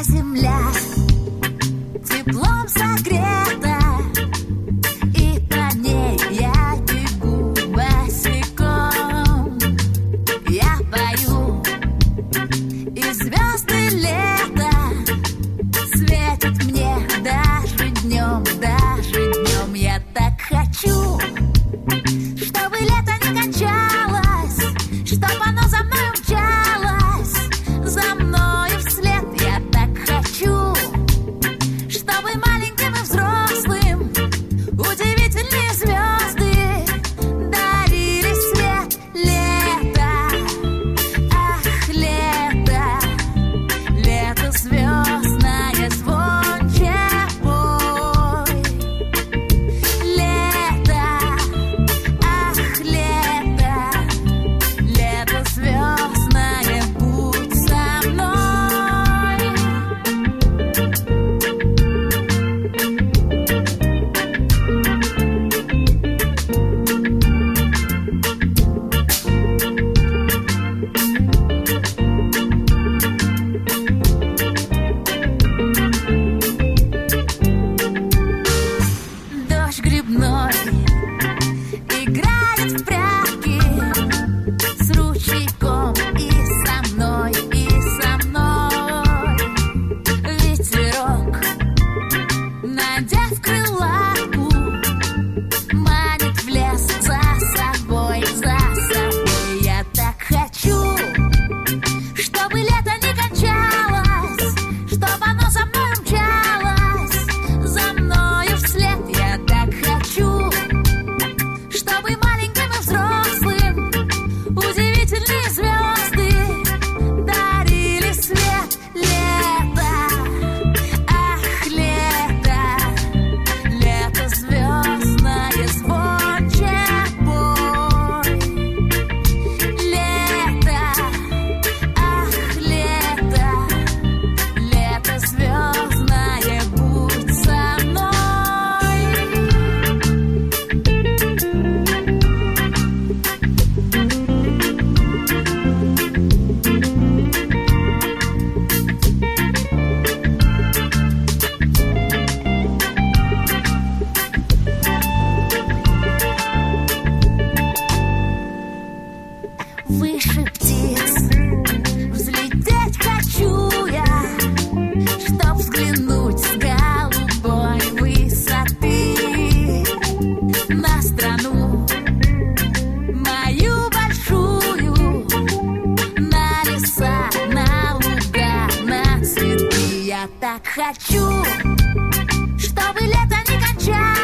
земля теплом согрета, и по ней я бегу босиком. Я пою, и звезды лета светят мне даже днем, даже днем. Я так хочу, чтобы лето не кончалось, чтоб оно за мной мчалось, за мною вслед. Я так хочу, чтобы маленьким и взрослым удивительные звезды дарили свет. Лето, ах, лето, лето звездное, звонче пой. Лето, ах, лето, лето звездное, будь со мной. Дождь грибной играет в прятки с ручейком и со мной, и со мной. Ветерок, надев крылатку, манит в лес за собой, за собой. Я так хочу, чтобы лето не кончалось, чтоб оно за мной мчалось, за мною вслед. Я так хочу, чтобы маленьким и взрослым удивительные звезды дарили свет. Лето, ах, лето, лето звездное, звонче пой. Лето, ах, лето, лето звездное, будь со мной. Выше птиц взлететь хочу я, чтоб взглянуть с голубой высоты на страну мою большую, на леса, на луга, на цветы. Я так хочу, чтобы лето не кончалось,